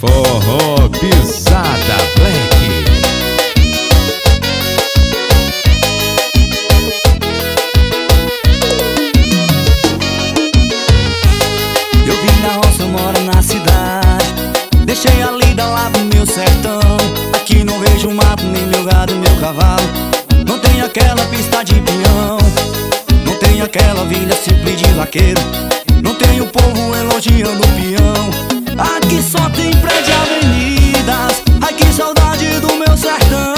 Forró Pisada Black. Eu vim da roça, moro na cidade. Deixei a lida lá do meu sertão. Aqui não vejo mato, nem meu gado, meu cavalo. Não tem aquela pista de pinhão. Não tem aquela vila simples de vaqueiro. Não tem o povo elogiando o peão. Aqui só tem prédio e avenidas. Ai, que saudade do meu sertão.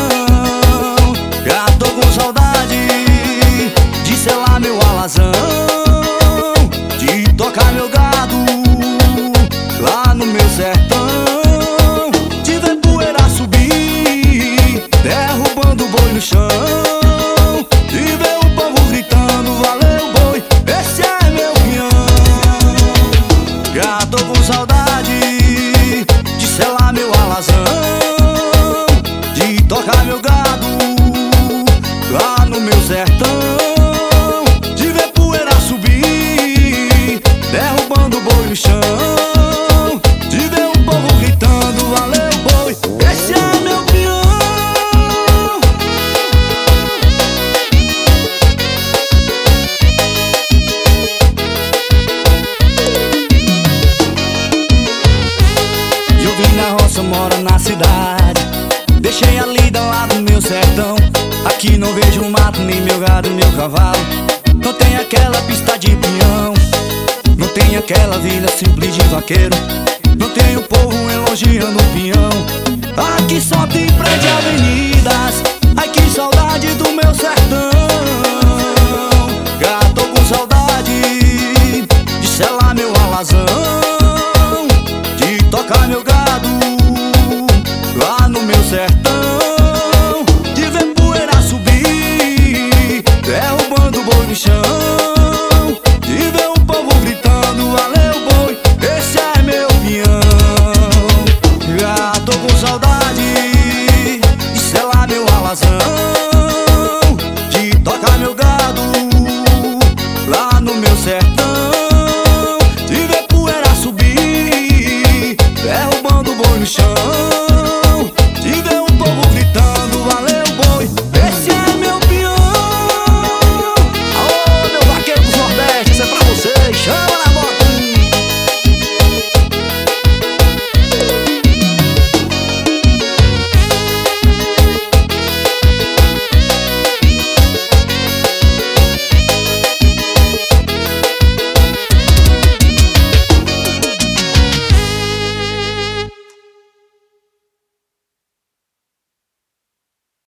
Já tô com saudade de selar meu alazão, de tocar meu gado lá no meu sertão, de ver poeira subir, derrubando o boi no chão, de ver o povo gritando, valeu boi, esse é meu peão. Já tô com saudade de selar meu alazão, de tocar meu gado lá no meu sertão, de ver poeira subir, derrubando o boi no chão, de ver o povo gritando, valeu boi, esse é meu peão. Eu vim na roça, moro na cidade. Deixei a lida lá do meu sertão. Aqui não vejo mato, nem meu gado, meu cavalo. Não tem aquela pista de pinhão. Não tem aquela vila simples de vaqueiro. Não tem o povo elogiando o peão. Aqui só tem prédio e avenidas. Ai, que saudade do meu sertão. Já tô com saudade de selar meu alazão,